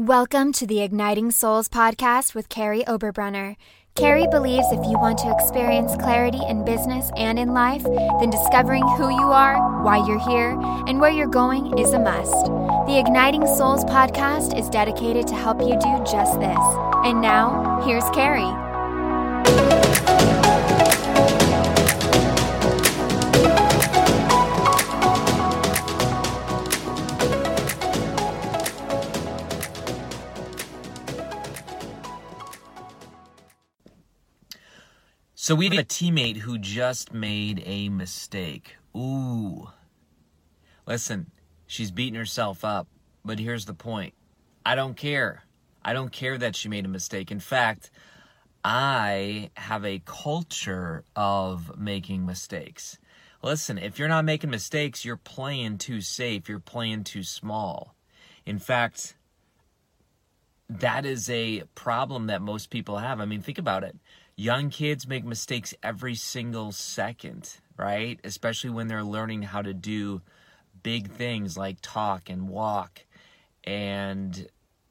Welcome to the Igniting Souls podcast with Carrie Oberbrunner. Carrie believes if you want to experience clarity in business and in life, then discovering who you are, why you're here, and where you're going is a must. The Igniting Souls podcast is dedicated to help you do just this. And now, here's Carrie. So we have a teammate who just made a mistake. Ooh. Listen, she's beating herself up, but here's the point. I don't care. I don't care that she made a mistake. In fact, I have a culture of making mistakes. Listen, if you're not making mistakes, you're playing too safe. You're playing too small. In fact, that is a problem that most people have. I mean, think about it. Young kids make mistakes every single second, right? Especially when they're learning how to do big things like talk and walk. And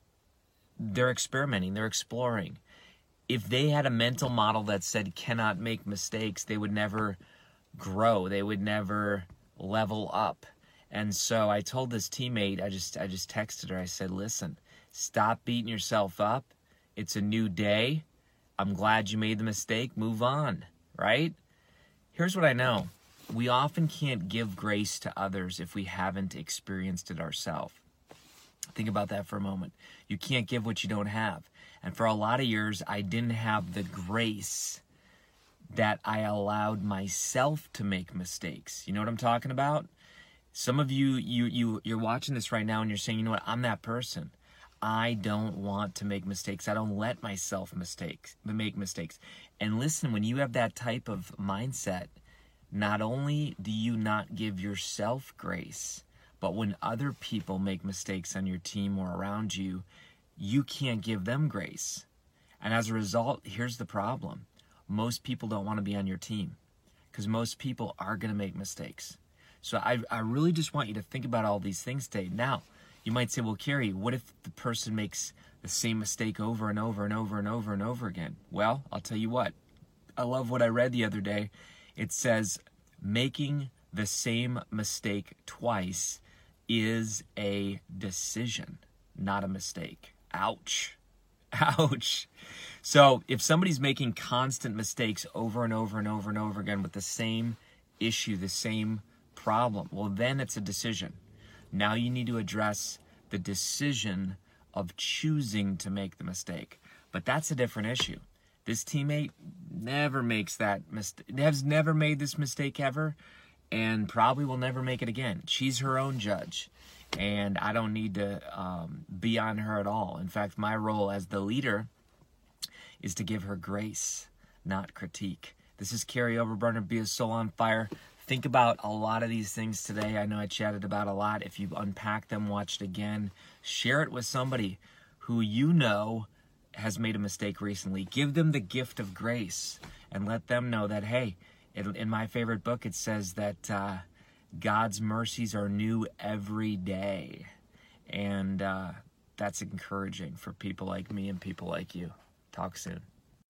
they're experimenting, they're exploring. If they had a mental model that said cannot make mistakes, they would never grow. They would never level up. And so I told this teammate, I just texted her, I said, listen, stop beating yourself up. It's a new day. I'm glad you made the mistake. Move on, right? Here's what I know. We often can't give grace to others if we haven't experienced it ourselves. Think about that for a moment. You can't give what you don't have. And for a lot of years, I didn't have the grace that I allowed myself to make mistakes. You know what I'm talking about? Some of you're watching this right now and you're saying, you know what, I'm that person. I don't want to make mistakes. I don't let myself make mistakes. And listen, when you have that type of mindset, not only do you not give yourself grace, but when other people make mistakes on your team or around you, you can't give them grace. And as a result, here's the problem. Most people don't want to be on your team because most people are going to make mistakes. So I really just want you to think about all these things today. Now, you might say, well, Carrie, what if the person makes the same mistake over and over and over and over and over again? Well, I'll tell you what. I love what I read the other day. It says, making the same mistake twice is a decision, not a mistake. Ouch. Ouch. So if somebody's making constant mistakes over and over and over and over again with the same issue, the same problem, well, then it's a decision. Now you need to address the decision of choosing to make the mistake. But that's a different issue. This teammate never makes that mistake, has never made this mistake ever, and probably will never make it again. She's her own judge, and I don't need to be on her at all. In fact, my role as the leader is to give her grace, not critique. This is Carrie Oberbrunner, Be a Soul on Fire. Think about a lot of these things today. I know I chatted about a lot. If you unpack them, watch it again, share it with somebody who you know has made a mistake recently. Give them the gift of grace and let them know that, hey, in my favorite book, it says that God's mercies are new every day. And that's encouraging for people like me and people like you. Talk soon.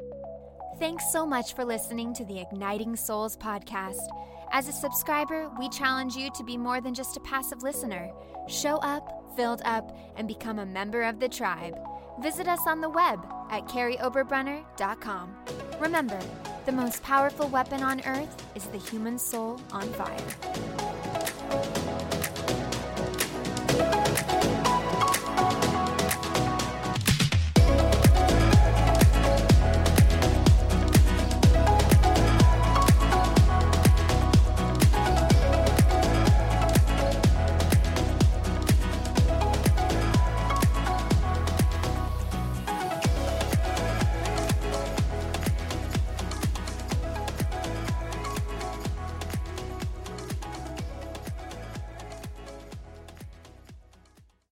Thanks so much for listening to the Igniting Souls podcast. As a subscriber, we challenge you to be more than just a passive listener. Show up, filled up, and become a member of the tribe. Visit us on the web at carrieoberbrunner.com. Remember, the most powerful weapon on earth is the human soul on fire.